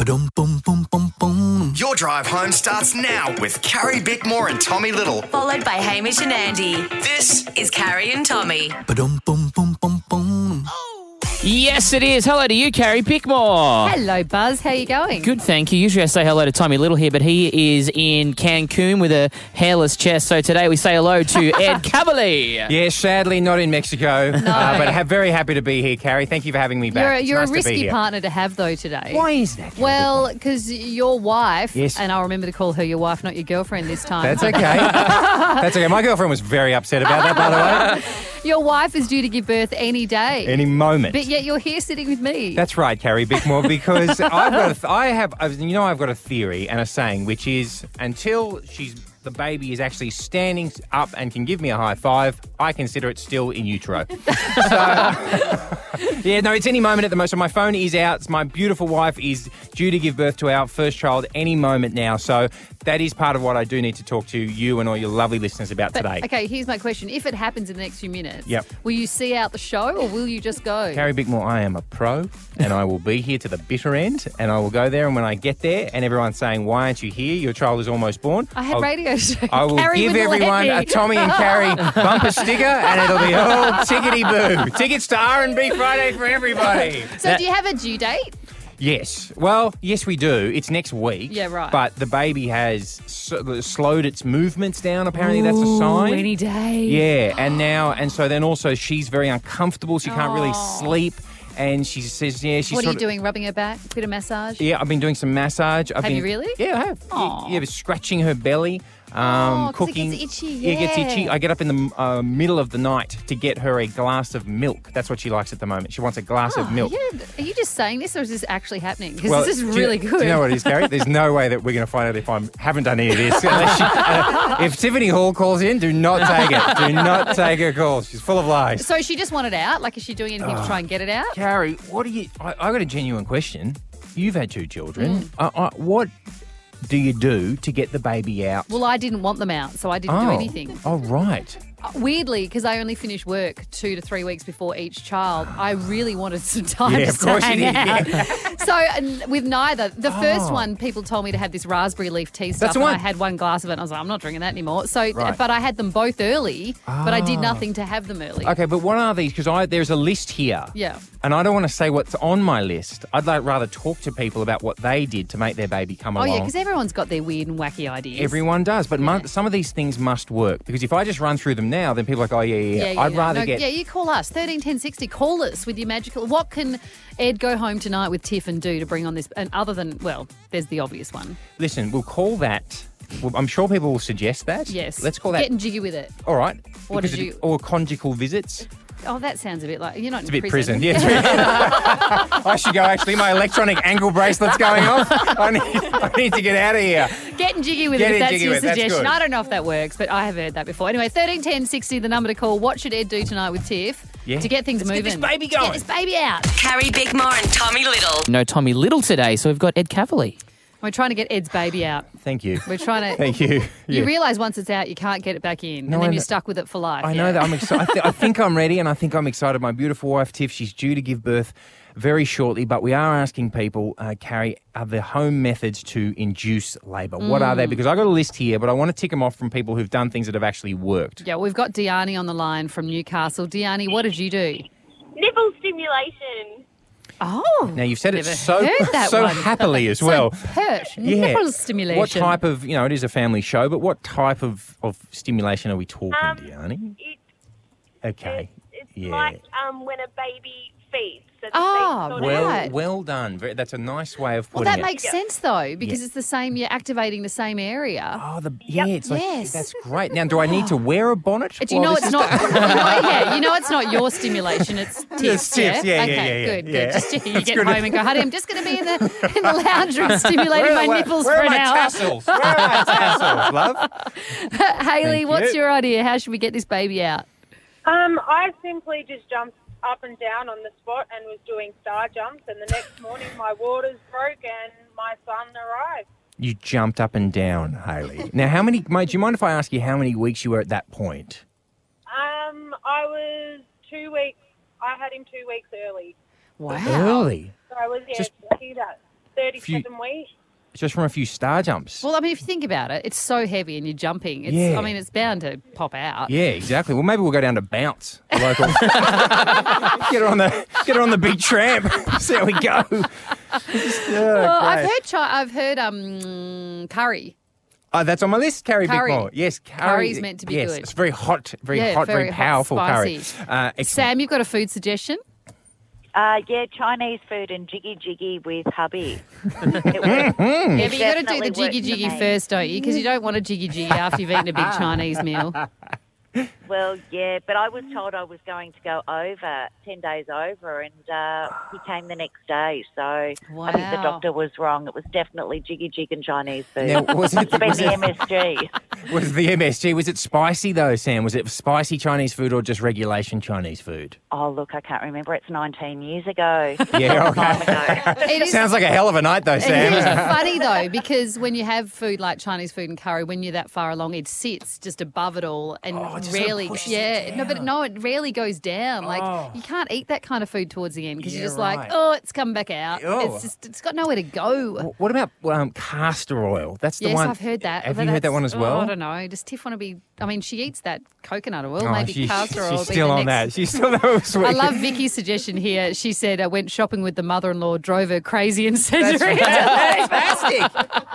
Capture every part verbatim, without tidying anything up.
Ba-dum, bum, bum, bum, bum. Your drive home starts now with Carrie Bickmore and Tommy Little. Followed by Hamish and Andy. This Is Carrie and Tommy. Ba-dum, bum, bum, bum, bum. Yes, it is. Hello to you, Carrie Bickmore. Hello, Buzz. How you going? Good, thank you. Usually I say hello to Tommy Little here, but he is in Cancun with a hairless chest. So today we say hello to Ed Cavalier. Yes, sadly not in Mexico, no. uh, but ha- very happy to be here, Carrie. Thank you for having me back. You're, a- It's you're nice a to be risky here. partner to have, though, today. Why is that? Carrie Well, Bickmore? because your wife, Yes. and I'll remember to call her your wife, not your girlfriend this time. That's okay. That's okay. My girlfriend was very upset about that, by the way. Your wife is due to give birth any day. Any moment. But yet you're here sitting with me. That's right, Carrie Bickmore, because I've got a th- I have, I've- you know, I've got a theory and a saying, which is until she's the baby is actually standing up and can give me a high five, I consider it still in utero. So, yeah, no, it's any moment at the moment. So my phone is out. My beautiful wife is due to give birth to our first child any moment now. So that is part of what I do need to talk to you and all your lovely listeners about But, today. okay, here's my question. If it happens in the next few minutes, Yep. will you see out the show or will you just go? Carrie Bickmore, I am a pro and I will be here to the bitter end and I will go there, and when I get there and everyone's saying, why aren't you here? Your child is almost born. I had I'll, radio show. I will Carrie give wouldn't let everyone me. a Tommy and Carrie bumper sticker and it'll be all tickety-boo. Tickets to R and B Friday for everybody. So do you have a due date? Yes. Well, yes, we do. It's next week. Yeah, right. But the baby has s- slowed its movements down. Apparently, that's a sign. Any day. Yeah, and now, and so then also she's very uncomfortable. She can't really Oh. sleep. And she says, yeah, she's What are sort you of, doing? Rubbing her back? Bit of massage? Yeah, I've been doing some massage. I've Have been, you really? Yeah, I have. Aw. Yeah, yeah, scratching her belly. Um, Oh, 'cause it cooking. gets itchy, Yeah, it gets yeah. itchy. I get up in the uh, middle of the night to get her a glass of milk. That's what she likes at the moment. She wants a glass Oh, of milk. yeah. Are you just saying this or is this actually happening? Because Well, this is do you- really good. Do you know what it is, Carrie? There's no way that we're going to find out if I haven't done any of this. Unless she, uh, if Tiffany Hall calls in, do not take it. Do not take her calls. She's full of lies. So she just wanted out? Like, is she doing anything to try and get it out? Carrie, what do you... I, I got a genuine question. You've had two children. Mm. Uh, uh, what do you do to get the baby out? Well, I didn't want them out, so I didn't do Oh. anything. Oh, right. Uh, Weirdly, because I only finish work two to three weeks before each child, I really wanted some time Yeah, to of course hang you did, out. yeah. So and with neither, the first Oh. one, people told me to have this raspberry leaf tea stuff, That's the and one. I had one glass of it, and I was like, I'm not drinking that anymore. So, Right. but I had them both early, but I did Ah. nothing to have them early. Okay, but what are these? Because I there's a list here. Yeah. And I don't want to say what's on my list. I'd like rather talk to people about what they did to make their baby come Oh along. yeah, because everyone's got their weird and wacky ideas. Everyone does, but mu- Yeah. some of these things must work, because if I just run through them now, then people are like, oh, yeah, yeah, yeah. Yeah, I'd yeah, rather no, get... Yeah, you call us, thirteen ten sixty. Call us with your magical... What can Ed go home tonight with Tiff and do to bring on this? And other than, well, there's the obvious one. Listen, we'll call that... Well, I'm sure people will suggest that. Yes. Let's call that... Getting jiggy with it. All right. What Because did it- you- Or conjugal visits. Oh, that sounds a bit like... You're not It's in a bit prison. prison. Yeah, it's really- I should go, actually. My electronic ankle bracelet's going off. I need, I need to get out of here. Getting jiggy with Getting it, if that's jiggy your with it, that's suggestion. good. I don't know if that works, but I have heard that before. Anyway, thirteen ten sixty, the number to call. What should Ed do tonight with Tiff Yeah. to get things Let's get moving? this baby To going. Get this baby out. Carrie Bickmore and Tommy Little. No Tommy Little today, so we've got Ed Cavalier. We're trying to get Ed's baby out. Thank you. We're trying to... Thank you. You Yeah. realise once it's out, you can't get it back in, No, and then I you're know- stuck with it for life. I know yeah. that I'm excited. I, th- I think I'm ready, and I think I'm excited. My beautiful wife, Tiff, she's due to give birth very shortly, but we are asking people, uh, Carrie, are there home methods to induce labour? What are they? Because I've got a list here, but I want to tick them off from people who've done things that have actually worked. Yeah, we've got Diani on the line from Newcastle. Diani, what did you do? Nipple stimulation. Oh, Now, you've said it never so heard that so one. happily as So well. pert. Yeah. Nipple stimulation. What type of, you know, it is a family show, but what type of, of stimulation are we talking, Um, Diani? It, Okay. it's Yeah. like um, when a baby feeds. So the Ah, feed sort of- Well, right. well done. Very, that's a nice way of Well, putting that it. makes sense though, because it's the same. You're activating the same area. Oh, the yeah, it's like Yes. that's great. Now, do I need to wear a bonnet? Do you while know this it's is not? go- you know, yeah, you know it's not your stimulation. It's Tiff's. It's Tiff's, yeah, yeah, okay, yeah, yeah, good, yeah. good. Just you It's get good. home and go, honey, I'm just going to be in the in the lounge room stimulating Where my are- where- nipples where for are an my hour. tassels? Where are my tassels, love? Haley, Thank what's you. your idea? How should we get this baby out? Um, I simply just jumped up and down on the spot and was doing star jumps, and the next morning my waters broke and my son arrived. You jumped up and down, Haley. Now, how many? Mate, do you mind if I ask you how many weeks you were at that point? Um, I was two weeks. I had him two weeks early. Wow. Early. So I was, yeah, Just- I hear that. thirty-seven weeks. Just from a few star jumps. Well, I mean, if you think about it, it's so heavy and you're jumping. It's, Yeah. I mean, it's bound to pop out. Yeah, exactly. Well, maybe we'll go down to Bounce, the local. get her on the get her on the big tramp. See how we go. Just, oh, Well, I've great. heard, chi- I've heard um, curry. Oh, that's on my list, Carrie Curry. Bickmore. Yes, curry. Curry's meant to be yes, good. It's very hot, very Yeah, hot, very very, hot, powerful spicy. curry. Uh, excellent. Sam, you've got a food suggestion? Uh, yeah, Chinese food and jiggy jiggy with hubby. It Yeah, works. but you've got to do definitely the jiggy works for jiggy me. first, don't you? Because you don't want a jiggy jiggy after you've eaten a big Chinese meal. Well, yeah, but I was told I was going to go over, ten days over, and uh, he came the next day. So I think the Wow. doctor was wrong. It was definitely jiggy jig and Chinese food. Now, was it- Must have been was the it- M S G. Was the M S G, was it spicy though, Sam? Was it spicy Chinese food or just regulation Chinese food? Oh, look, I can't remember. It's nineteen years ago. Yeah, Long time okay. ago. It is, Sounds like a hell of a night though, it is Sam. funny, though, because when you have food like Chinese food and curry, when you're that far along, it sits just above it all and Oh, it just sort of rarely, pushes it yeah. No, but down. no, it rarely goes down. Like, Oh. you can't eat that kind of food towards the end because Yeah, you're just right. like, oh, it's come back out. Oh. It's just, it's got nowhere to go. W- What about um, castor oil? That's the Yes, one. I've heard that. Have but you heard that that's- one as oh, well? I don't know. Does Tiff want to be? I mean, she eats that coconut oil. Oh, maybe she- castor oil. She's be still the on next- that. She's still that sweet. I love Vicky's suggestion here. She said, I went shopping with the mother-in-law, drove her crazy and sent That's her into fantastic.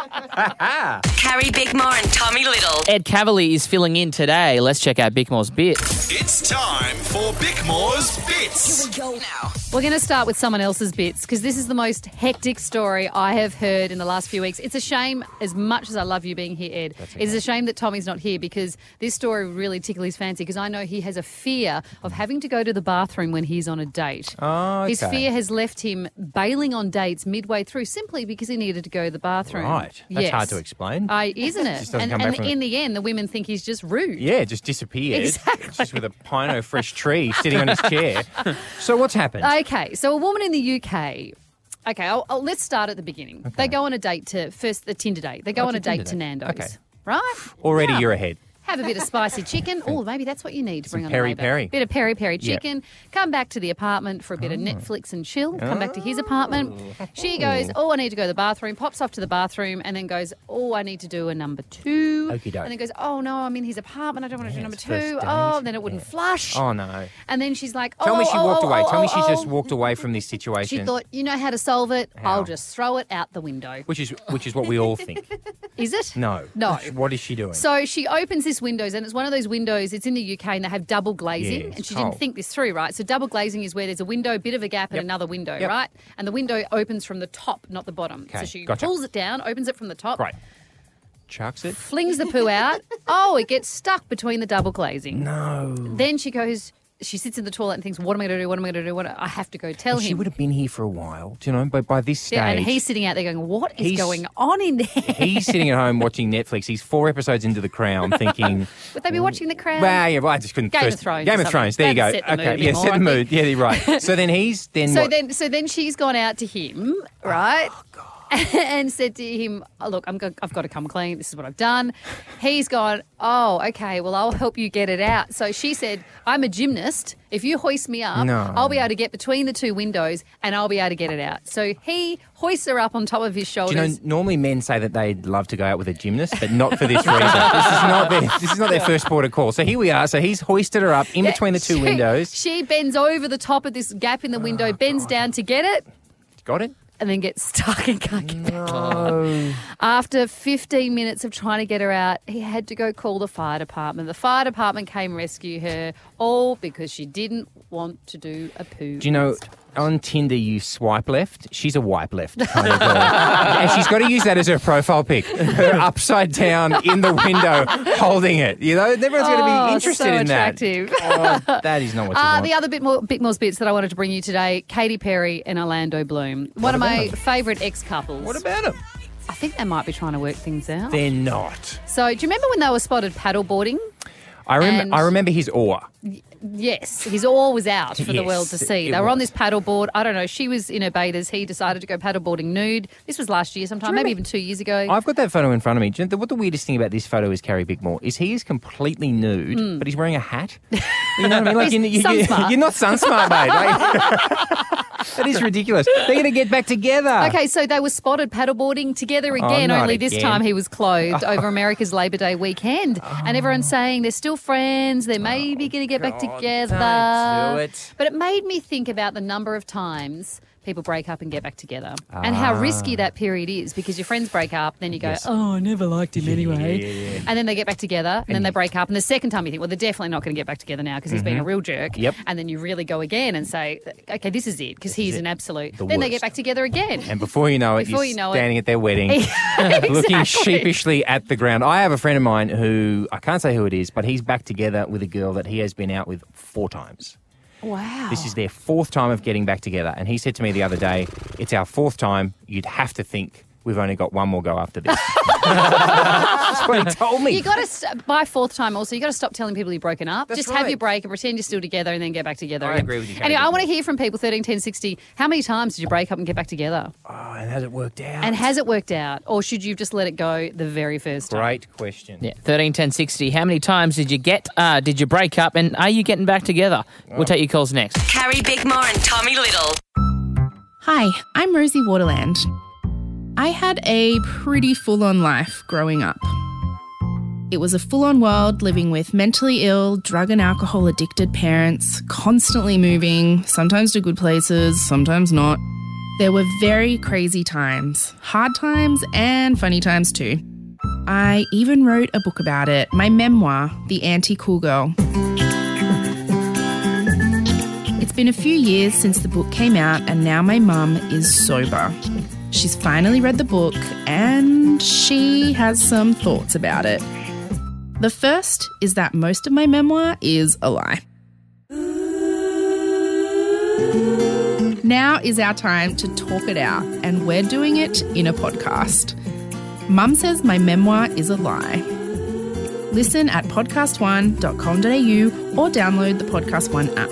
Carrie Bickmore and Tommy Little. Ed Cavalier is filling in today. Let's check out Bickmore's bits. It's time for Bickmore's Bits. Go now. We're going to start with someone else's bits because this is the most hectic story I have heard in the last few weeks. It's a shame, as much as I love you being here, Ed, it's a shame that Tommy's not here because this story really tickles his fancy because I know he has a fear of having to go to the bathroom when he's on a date. Oh, His okay. fear has left him bailing on dates midway through simply because he needed to go to the bathroom. Right. That's Yes. hard to explain. Uh, isn't it? Just doesn't and come and back from in it. the end, the women think he's just rude. Yeah, just disappeared. Exactly. Just with a pino fresh tree sitting on his chair. So what's happened? Okay, so a woman in the U K. Okay, I'll, I'll, let's start at the beginning. They go on a date to first the Tinder date. They go Oh, on a it's a date Tinder to date. Nando's, Okay. right? Already you're ahead. Have a bit of spicy chicken. Oh, maybe that's what you need to Some bring on peri a neighbour. peri. Bit of peri peri Yep. chicken. Come back to the apartment for a bit of Netflix and chill. Come back to his apartment. She goes, oh, I need to go to the bathroom. Pops off to the bathroom and then goes, oh, I need to do a number two. Okey-doke. And then goes, oh no, I'm in his apartment. I don't want to do Yeah, number it's first two. date. Oh, then it wouldn't flush. Oh, no. And then she's like, oh, Tell me she oh, walked oh, away. oh, Tell me oh, she just oh. walked away from this situation. She thought, you know how to solve it. How? I'll just throw it out the window. Which is which is what we all think. Is it? No. No. What is she doing? So she opens this windows, and it's one of those windows. It's in the U K, and they have double glazing. Yes. And she Oh. didn't think this through, right? So double glazing is where there's a window, a bit of a gap, and Yep. another window, Yep. right? And the window opens from the top, not the bottom. Okay, So she gotcha. pulls it down, opens it from the top, Right. Chucks it. flings the poo out. Oh, it gets stuck between the double glazing. No. Then she goes. She sits in the toilet and thinks, "What am I going to do? What am I going to do? What I have to go tell She him." would have been here for a while, do you know? But by this stage, Yeah, and he's sitting out there going, "What is He's- going on in there?" he's sitting at home watching Netflix. He's four episodes into The Crown, thinking, Would they be watching The Crown? "Well, yeah, well, I just couldn't." Game of first, Thrones or Game of something. Thrones. There you go. That'd set the mood Okay, a bit yeah, more, set I the mood. think. Yeah, you're right. So then he's then So what? then, so then she's gone out to him, right? And said to him, oh, look, I'm go- I've got to come clean. This is what I've done. He's gone, oh, okay, well, I'll help you get it out. So she said, I'm a gymnast. If you hoist me up, No. I'll be able to get between the two windows and I'll be able to get it out. So he hoists her up on top of his Do shoulders. you know, normally men say that they'd love to go out with a gymnast, but not for this reason. This is not their, this is not their first port of call. So here we are. So he's hoisted her up in Yeah, between the two she- windows. She bends over the top of this gap in the window, bends down to get it, Got it? and then gets stuck and can't get back on. After fifteen minutes of trying to get her out, he had to go call the fire department. The fire department came rescue her, all because she didn't want to do a poo. Do you know, on Tinder you swipe left? She's a wipe left kind of girl. And she's got to use that as her profile pic. Her upside down in the window holding it. You know, everyone's going to Oh, be interested so in attractive. that. Oh, that is not what you Uh, want. the other bit more, bit more bits that I wanted to bring you today, Katy Perry and Orlando Bloom. One of my favourite ex-couples. What about them? I think they might be trying to work things out. They're not. So do you remember when they were spotted paddleboarding? I, rem- And- I remember his awe. Yes, his all was out for the Yes, world to see. it They were on was. this paddleboard. I don't know. She was in her bathers. He decided to go paddleboarding nude. This was last year sometime, maybe even two years ago. I've got that photo in front of me. Do you know what the weirdest thing about this photo is, Carrie Bickmore, is he is completely nude, but he's wearing a hat. You know what I mean? Like Hmm. He's you, you, sun-smart. you're not sun smart, mate. Like, that is ridiculous. They're going to get back together. Okay, so they were spotted paddleboarding together again, not only this again. time he was clothed over America's Labor Day weekend. And everyone's saying they're still friends, they're maybe going to get back together. don't do it. But it made me think about the number of times people break up and get back together and how risky that period is, because your friends break up, then you go, oh, I never liked him anyway. yeah, yeah. And then they get back together and then they break up. And the second time you think, well, they're definitely not going to get back together now because he's been a real jerk. Yep. And then you really go again and say, okay, this is it because he's it. an absolute. The Then they worst. get back together again. And before you know it, Before you're you know it- standing at their wedding, Exactly. looking sheepishly at the ground. I have a friend of mine who, I can't say who it is, but he's back together with a girl that he has been out with four times. Wow. This is their fourth time of getting back together. And he said to me the other day, it's our fourth time. You'd have to think we've only got one more go after this. That's what he told me. You got to st- by fourth time. Also, you got to stop telling people you've broken up. That's Just have right. your break and pretend you're still together, and then get back together. I again. agree with you, Kate. Anyway, I want to hear from people. Thirteen ten sixty. How many times did you break up and get back together? Oh, and has it worked out? And has it worked out, or should you have just let it go the very first time? Great question. Yeah, thirteen ten sixty. How many times did you get, uh, did you break up, and are you getting back together? We'll take your calls next. Carrie Bickmore and Tommy Little. Hi, I'm Rosie Waterland. I had a pretty full-on life growing up. It was a full-on world living with mentally ill, drug and alcohol addicted parents, constantly moving, sometimes to good places, sometimes not. There were very crazy times, hard times and funny times too. I even wrote a book about it, my memoir, The Anti-Cool Girl. It's been a few years since the book came out and now my mum is sober. She's finally read the book and she has some thoughts about it. The first is that most of my memoir is a lie. Now is our time to talk it out, and we're doing it in a podcast. Mum says my memoir is a lie. Listen at podcast one dot com dot a u or download the Podcast One app.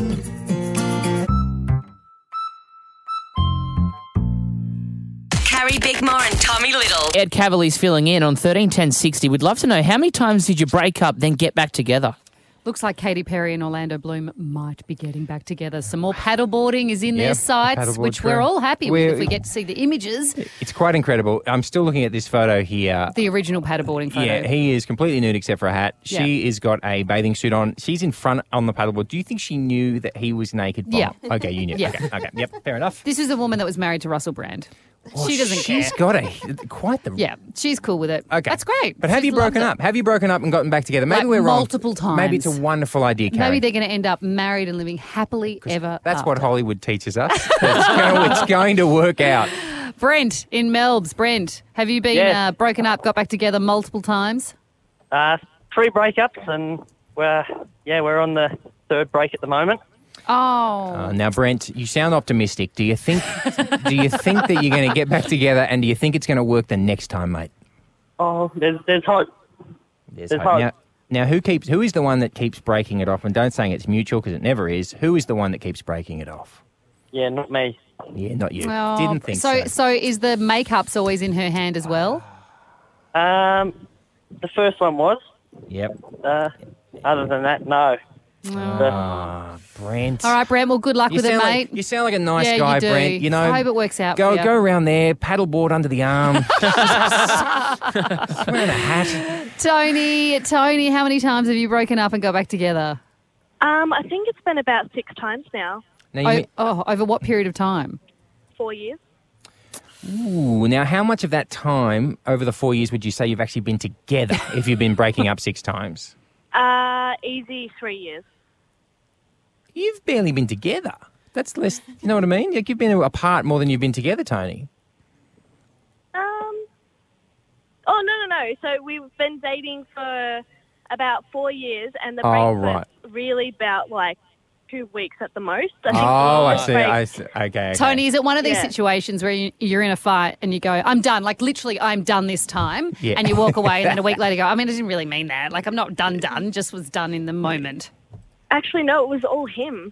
Carrie Bickmore and Tommy Little. Ed Cavalier's filling in on thirteen ten sixty. We'd love to know, how many times did you break up, then get back together? Looks like Katy Perry and Orlando Bloom might be getting back together. Some more paddleboarding is in their Yep, sights, paddleboard which trip. we're all happy We're- with if we get to see the images. It's quite incredible. I'm still looking at this photo here. The original paddleboarding photo. Yeah, he is completely nude except for a hat. She Yeah. has got a bathing suit on. She's in front on the paddleboard. Do you think she knew that he was naked? Bob? Yeah. Okay, you knew. Yeah. Okay, okay. Yep, fair enough. This is a woman that was married to Russell Brand. She doesn't She's care. got a quite the. Yeah, she's cool with it. Okay. That's great. But have She's you broken loved up? Have you broken up and gotten back together? Maybe Like we're wrong. multiple times. Maybe it's a wonderful idea, it. Karen. Maybe they're going to end up married and living happily ever That's after. what Hollywood teaches us. it's, going, it's going to work out. Brent in Melbs. Brent, have you been Yes. uh, broken up, got back together multiple times? Uh, three breakups, and we're yeah we're on the third break at the moment. Oh. Uh, now, Brent, you sound optimistic. Do you think? do you think that you're going to get back together, and do you think it's going to work the next time, mate? Oh, there's there's hope. There's There's hope. hope. Now, now, who keeps? Who is the one that keeps breaking it off? And don't say it's mutual because it never is. Who is the one that keeps breaking it off? Yeah, not me. Yeah, not you. Oh, Didn't think so. so. So is the makeup's always in her hand as well? Um, the first one was. Yep. Uh, other than that, no. Ah, Brent. All right, Brent. Well, good luck You with it, sound like- mate. you sound like a nice yeah, guy, you do. Brent. You know, I hope it works out. Go for you. go around there, paddleboard under the arm, wearing a hat. Tony, Tony, how many times have you broken up and got back together? Um, I think it's been about six times now. Now, you, Oh, oh, over what period of time? Four years. ooh, now, how much of that time over the four years would you say you've actually been together? If you've been breaking up six times, Uh, easy three years. you've barely been together. That's less. You know what I mean? Like you've been apart more than you've been together, Tony. Um. Oh no no no! So we've been dating for about four years, and the break Oh, was right. really about like two weeks at the most. I think Oh, I the see. break- I see. Okay, okay. Tony, is it one of these Yeah. situations where you, you're in a fight and you go, I'm done, like literally I'm done this time, Yeah. and you walk away and then a week later go, I mean, I didn't really mean that. Like I'm not done done, just was done in the moment. Actually, no, it was all him.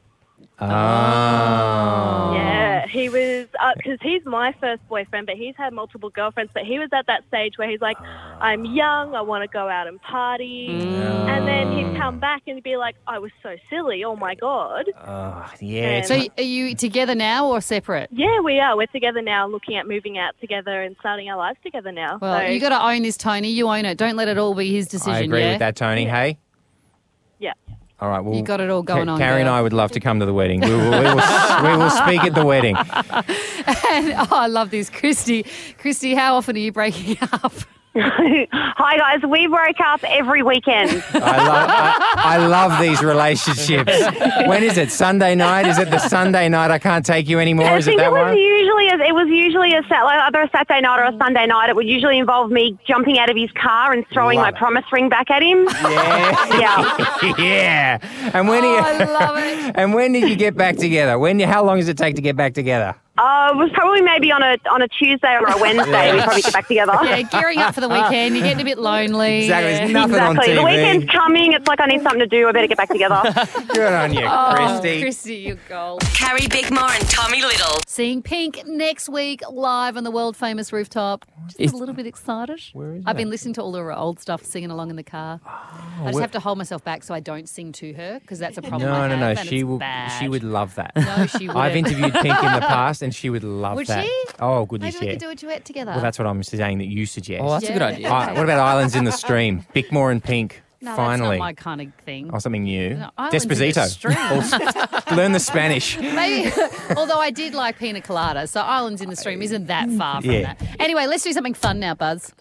Oh. Yeah, he was, because he's my first boyfriend, but he's had multiple girlfriends. But he was at that stage where he's like, I'm young, I want to go out and party. Mm. And then he'd come back and be like, I was so silly, oh my God. Oh, yeah. it's So not- are you together now or separate? Yeah, we are. We're together now, looking at moving out together and starting our lives together now. Well, so, you got to own this, Tony. You own it. Don't let it all be his decision. I agree yeah? with that, Tony. Hey? yeah. All right. Well, You got it all going Ca- on, Carrie and girl. I would love to come to the wedding. We will, we will, we will speak at the wedding. And, oh, I love this. Christy, Christy, how often are you breaking up? Hi guys, we broke up every weekend. I love, I, I love these relationships. When is it? Sunday night? Is it the Sunday night I can't take you anymore? I Is it think that it was one? usually a, it was usually a sat- like either a Saturday night or a Sunday night. It would usually involve me jumping out of his car and throwing Love my it. promise ring back at him. Yeah. Yeah. yeah. And when, Oh, you, I love it. and when did you get back together? When? How long does it take to get back together? Uh, it was probably maybe on a on a Tuesday or a Wednesday. We'd probably get back together. Yeah, gearing up for the weekend. You're getting a bit lonely. Exactly. Yeah. There's nothing on Exactly. T V. The weekend's coming. It's like I need something to do. I better get back together. Good on you, Oh, Christy. Christy, you gold. Carrie Bickmore and Tommy Little. Seeing Pink next week live on the world famous rooftop. Just Is- a little bit excited. Where is I've that? been listening to all her old stuff, singing along in the car. I just where- have to hold myself back so I don't sing to her because that's a problem. No, I no, have, no. and She it's will. bad. She would love that. No, she wouldn't. I've interviewed Pink in the past, and she would love Would that. she? Oh, goodness, Maybe we yeah. could do a duet together. Well, that's what I'm saying that you suggest. Oh, that's a good Yeah. idea. I- what about Islands in the Stream? Bickmore and Pink. no, Finally. that's not my kind of thing. Or something new. No, Islands in the Desposito. Stream. Learn the Spanish. Maybe, although I did like Pina Colada, so Islands in the Stream isn't that far from Yeah. that. Anyway, let's do something fun now, Buzz.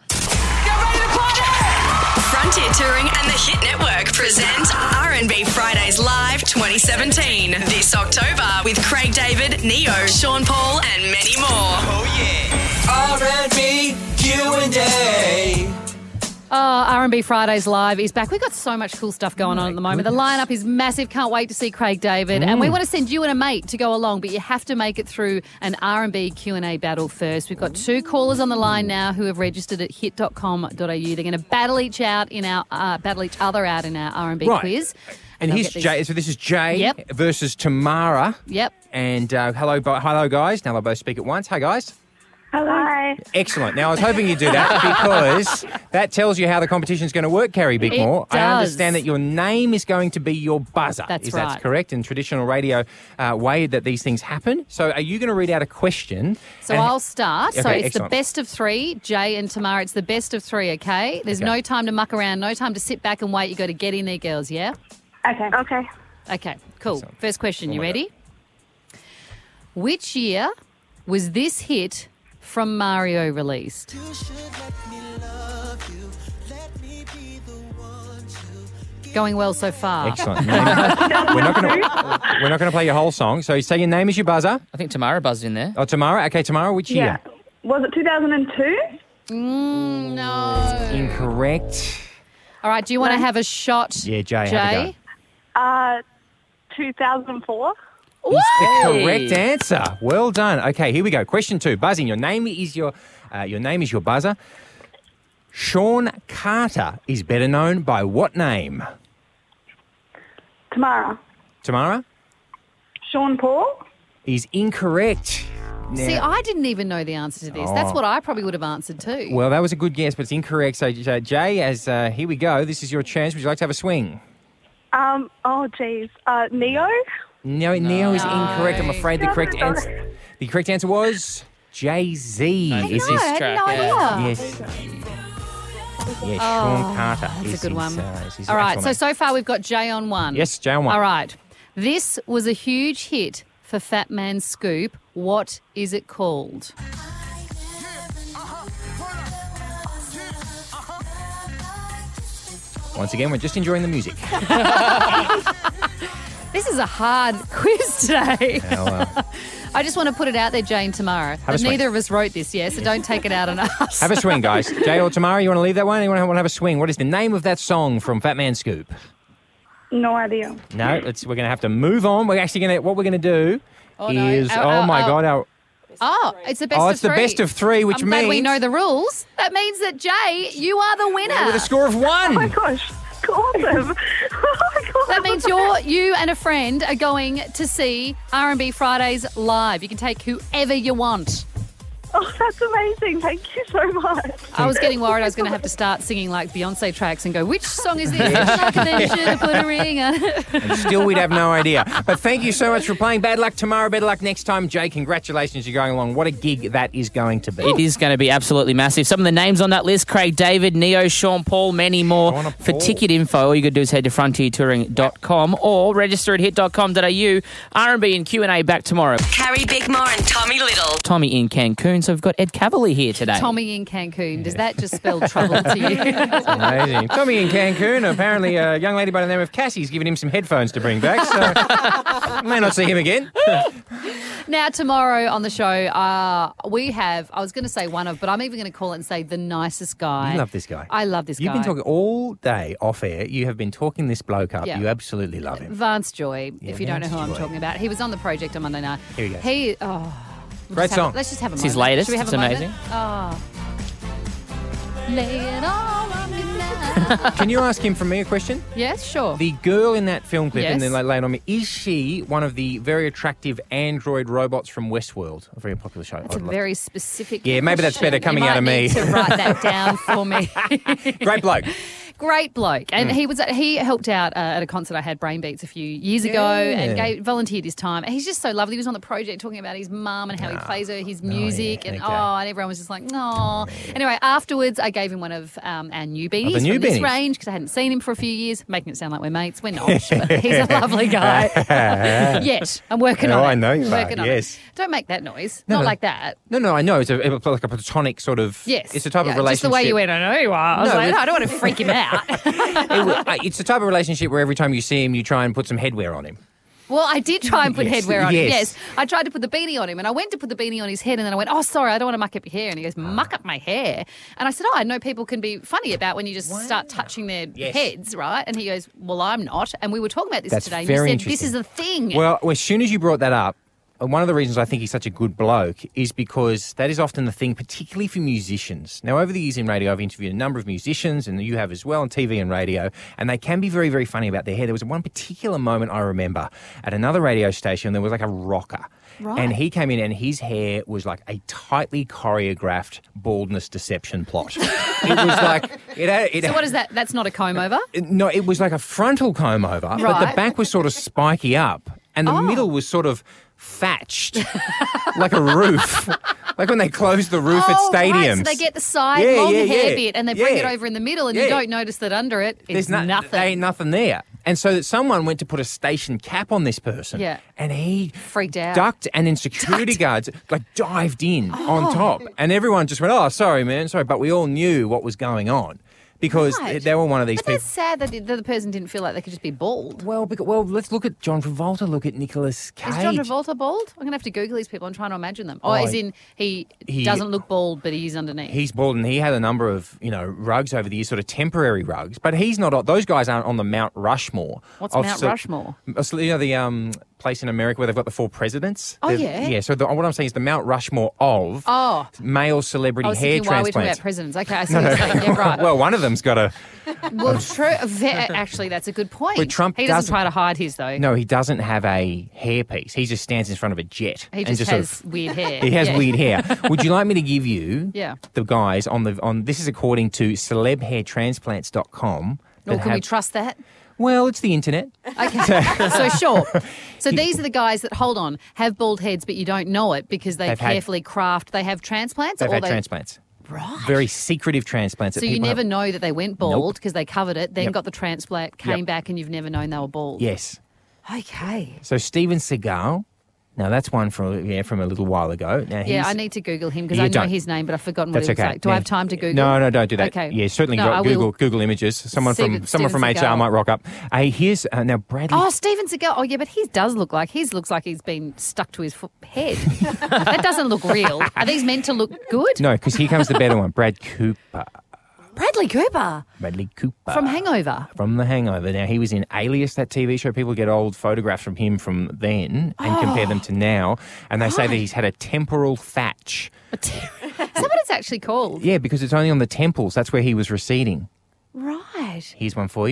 Frontier Touring and the Hit Network present R and B Fridays Live twenty seventeen. This October with Craig David, Neo, Sean Paul and many more. Oh, yeah. R and B, Q and A. Oh, R and B Fridays Live is back. We've got so much cool stuff going on at the moment. The lineup is massive. Can't wait to see Craig David. And we want to send you and a mate to go along, but you have to make it through an R and B Q and A battle first. We've got two callers on the line now who have registered at hit dot com dot a u. They're going to battle each out in our uh, battle each other out in our R and B Right. quiz. And they'll here's get these- Jay. So this is Jay Yep. versus Tamara. Yep. And uh, hello, bo- hello, guys. Now they'll both speak at once. Hi, guys. Hello. Excellent. Now, I was hoping you'd do that because that tells you how the competition's going to work, Carrie Bickmore. It I does. understand that your name is going to be your buzzer. That's is right. that correct? In traditional radio uh, way that these things happen. So are you going to read out a question? So and- I'll start. so Okay, it's excellent. the best of three, Jay and Tamara. It's the best of three, okay? There's Okay. no time to muck around, no time to sit back and wait. you got to get in there, girls, yeah? Okay. Okay. Okay, cool. Excellent. First question, you Oh my ready? Which year was this hit from Mario released? Going well so far. Excellent. Name- we're not going to we're not going to play your whole song. So you say your name is your buzzer. I think Tamara buzzed in there. Oh, Tamara. Okay, Tamara. Which year? Was it two thousand two? Mm, no. Incorrect. All right, do you want to have a shot, Yeah, Jay. Have a Jay? go. Uh, two thousand four. Is the Hey. correct answer. Well done. Okay, here we go. Question two. Buzzing. Your name is your uh, your name is your buzzer. Sean Carter is better known by what name? Tamara. Tamara Sean Paul? is incorrect. See, Now- I didn't even know the answer to this. That's Oh. what I probably would have answered too. well, that was a good guess, but it's incorrect. So, uh, Jay, as uh, here we go. This is your chance. Would you like to have a swing? Um. Oh, geez. Uh, Neo. No, Neo is No. incorrect. I'm afraid the correct answer. The correct answer was Jay Z. I Is know, his I had track, no yeah. idea. Yes. Yeah, Sean Carter. That's is a good his, one. uh, is his All right, actual so name. so far we've got Jay on one. Yes, Jay on one. All right. This was a huge hit for Fat Man Scoop. What is it called? Once again, we're just enjoying the music. This is a hard quiz today. Now, uh, I just want to put it out there, Jay and Tamara, a that swing. neither of us wrote this, yeah, so don't take it out on us. have a swing, guys. Jay or Tamara, you want to leave that one? You want to want to have a swing? What is the name of that song from Fat Man Scoop? No idea. No, it's, we're going to have to move on. We're actually going to. What we're going to do Oh, no. is. Our- oh our- my our- God! Our, Oh, it's the best oh, of it's the three. best of three, which I'm means glad we know the rules. That means that, Jay, you are the winner. with a score of one. Oh my gosh. Awesome. Oh my That means you're you and a friend are going to see R and B Fridays live. You can take whoever you want. Oh, that's amazing. Thank you so much. I was getting worried I was going to have to start singing like Beyonce tracks and go, which song is this? Like them should have put a ring on it. And still we'd have no idea. But thank you so much for playing. Bad luck tomorrow, better luck next time. Jay, congratulations, you're going along. What a gig that is going to be. It is going to be absolutely massive. Some of the names on that list, Craig David, Neo, Sean Paul, many more. Sean For Paul. ticket info, all you got to do is head to frontier touring dot com or register at hit dot com dot a u. R and B and Q and A back tomorrow. Carrie Bickmore and Tommy Little. Tommy in Cancun, so we've got Ed Cavalier here today. Tommy in Cancun. Does that just spell trouble to you? Amazing. Tommy in Cancun, apparently a young lady by the name of Cassie's giving him some headphones to bring back, so may not see him again. Now, tomorrow on the show, uh, we have, I was going to say one of, but I'm even going to call it and say the nicest guy. You love this guy. I love this You've guy. been talking all day off air. You have been talking this bloke up. Yeah. You absolutely love him. Vance Joy, Yeah, if you don't know Vance who I'm Joy. talking about. He was on the project on Monday night. Here he goes. He, oh. we'll Great just have- song. let's just have a It's moment. his latest. Should we have It's a moment? amazing. Oh. Lay it all on me now. Can you ask him from me a question? Yes, sure. The girl in that film clip, Yes. and then like, later on, is she one of the very attractive android robots from Westworld? A very popular show. That's a I'd love- very specific Yeah, maybe that's question. better coming You out of might me. need to write that down for me. Great bloke. Great bloke, and Mm. he was he helped out uh, at a concert I had, Brain Beats, a few years ago, and Yeah. gave, volunteered his time. And he's just so lovely. He was on the project talking about his mum and how he plays her his music, and okay. oh, and everyone was just like, oh. Anyway, afterwards, I gave him one of um, our new beanies Oh, the new from this beanies. range because I hadn't seen him for a few years, making it sound like we're mates. We're not, but he's a lovely guy. Yet I'm working Oh, on it. I know you are, working on yes. it. Don't make that noise. No, not no. like that. No, no, I know. It's, a, it's like a platonic sort of... Yes. It's a type Yeah, of relationship... Just the way you went, I know you are. I was No, like, but- no, I don't want to freak him out. It was- uh, it's the type of relationship where every time you see him, you try and put some headwear on him. Well, I did try and put Yes, headwear on him. yes. Yes. I tried to put the beanie on him, and I went to put the beanie on his head, and then I went, oh, sorry, I don't want to muck up your hair. And he goes, muck up my hair. And I said, oh, I know people can be funny about when you just start touching their Yes. heads, right? And he goes, well, I'm not. And we were talking about this That's today, and very you said, this interesting. is a thing. Well, as soon as you brought that up, uh, one of the reasons I think he's such a good bloke is because that is often the thing, particularly for musicians. Now, over the years in radio, I've interviewed a number of musicians, and you have as well on T V and radio, and they can be very, very funny about their hair. There was one particular moment I remember at another radio station, there was like a rocker. Right. And he came in and his hair was like a tightly choreographed baldness deception plot. It was like... It had, it so what is that? That's not a comb over? No, it was like a frontal comb over, but the Right. back was sort of spiky up, and the Oh. middle was sort of thatched, like a roof, like when they close the roof oh, at stadiums. Right. So they get the side Yeah, long yeah, hair yeah. bit, and they bring Yeah. it over in the middle, and Yeah. you don't notice that under it, it's There's no- nothing. There ain't nothing there. And so that someone went to put a station cap on this person. Yeah. And he Freaked out. ducked, and then security guards like dived in Oh. on top. And everyone just went, oh, sorry, man, sorry. But we all knew what was going on because Right. they were one of these But people. that's sad that the, that the person didn't feel like they could just be bald. Well, because, well, let's look at John Travolta, look at Nicolas Cage. Is John Travolta bald? I'm going to have to Google these people and try to imagine them. Or Oh, as in, he, he- doesn't look bald, but he's underneath. He's bald, and he had a number of, you know, rugs over the years, sort of temporary rugs. But he's not. Those guys aren't on the Mount Rushmore. What's of Mount so- Rushmore? So, you know, the um, place in America where they've got the four presidents. Oh, They're- yeah? yeah. So the, what I'm saying is the Mount Rushmore of Oh. male celebrity I was hair thinking, why are we talking transplants. about presidents? Okay, I see what you're saying. Yeah, right. Well, one of them's got a. Well, true. ve- Actually, that's a good point. But Trump he doesn't, doesn't- try to hide his, though. No, he doesn't have a hairpiece. He just stands in front of a jet. He and just, just has sort of, weird hair. He has Yeah. weird hair. Would you like me to give you Yeah. the guys on the on? This is according to celeb hair transplants dot com. Or can we trust that? Well, it's the internet. Okay. so, sure. So, these are the guys that, hold on, have bald heads, but you don't know it because they They've had- carefully craft. They have transplants? They've or had they, transplants. Right. Very secretive transplants. So, that you people never have. know that they went bald because they covered it, then Yep. got the transplant, came Yep. back, and you've never known they were bald. Yes. Okay. So Steven Seagal. Now that's one from yeah from a little while ago. Now Yeah, he's, I need to Google him because You I know don't. his name, but I've forgotten what That's he looks okay. like. Do I Yeah. have time to Google? No, no, don't do that. Okay. Yeah, certainly No, go, I will. Google Google images. Someone Steven- from someone Steven from H R Seagal. might rock up. Uh, here's uh, now Bradley. Oh, Steven Seagal. Oh, yeah, but he does look like he looks like he's been stuck to his fo- head. That doesn't look real. Are these meant to look good? No, because here comes the better one. Brad Cooper. Bradley Cooper Bradley Cooper. from Hangover. From The Hangover. Now, he was in Alias, that T V show. People get old photographs from him from then and compare them to now. And they say that he's had a temporal thatch. Is that what it's actually called? Yeah, because it's only on the temples. That's where he was receding. Right. Here's one for you.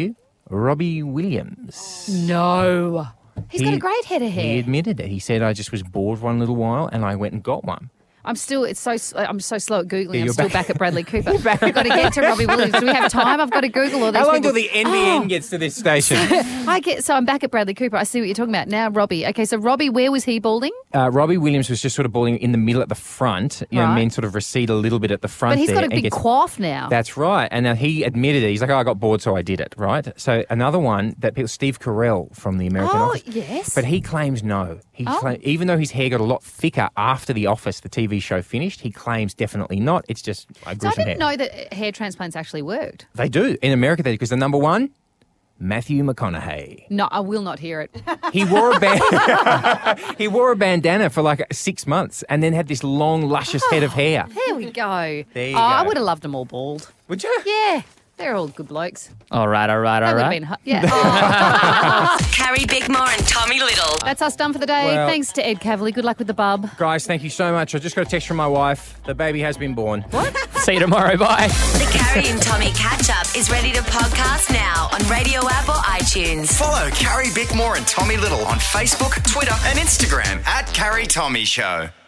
Robbie Williams. No. He's He- got a great head of hair. He admitted it. He said, I just was bored for one little while and I went and got one. I'm still, it's so, sl- I'm so slow at Googling. Yeah, I'm you're still back. back. at Bradley Cooper. I've got to get to Robbie Williams. Do we have time? I've got to Google all these How long people. till the N B N Oh. gets to this station? I get, so I'm back at Bradley Cooper. I see what you're talking about. Now, Robbie. Okay, so Robbie, where was he balding? Uh, Robbie Williams was just sort of balding in the middle at the front. You know, Right. men sort of recede a little bit at the front. But he's there got a and big gets- quaff now. That's right. And now he admitted it. He's like, oh, I got bored, so I did it, right? So another one that people, Steve Carell from the American Oh, Office. yes. But he claims no. He Oh. claim, even though his hair got a lot thicker after The Office, the T V show, finished, he claims definitely not. It's just I grew So I some didn't hair. know that hair transplants actually worked. They do. In America, they do. Because the number one, Matthew McConaughey. No, I will not hear it. He wore a band- he wore a bandana for like six months and then had this long, luscious head of hair. There we go. There you oh, I go. would have loved them all bald. Would you? Yeah. They're all good blokes. All right, all right, They all would have right. been, hu- yeah. Oh. Carrie Bickmore and Tommy Little. That's us done for the day. Well- Thanks to Ed Cavalier. Good luck with the bub. Guys, thank you so much. I just got a text from my wife. The baby has been born. What? See you tomorrow. Bye. The Carrie and Tommy catch up is ready to podcast now on Radio app or iTunes. Follow Carrie Bickmore and Tommy Little on Facebook, Twitter, and Instagram at Carrie Tommy Show.